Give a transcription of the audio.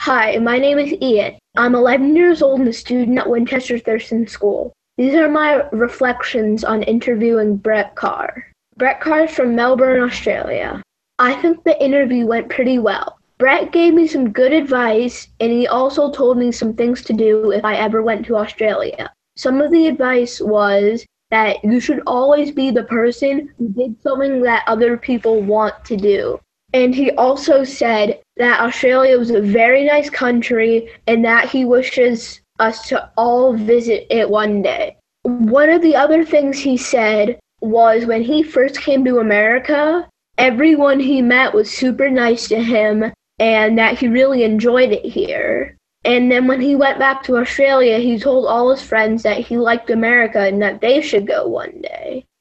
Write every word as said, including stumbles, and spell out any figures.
Hi, my name is Ian. I'm eleven years old and a student at Winchester Thurston School. These are my reflections on interviewing Brett Carr. Brett Carr is from Melbourne, Australia. I think the interview went pretty well. Brett gave me some good advice, and he also told me some things to do if I ever went to Australia. Some of the advice was that you should always be the person who did something that other people want to do. And he also said that Australia was a very nice country and that he wishes us to all visit it one day. One of the other things he said was when he first came to America, everyone he met was super nice to him and that he really enjoyed it here. And then when he went back to Australia, he told all his friends that he liked America and that they should go one day.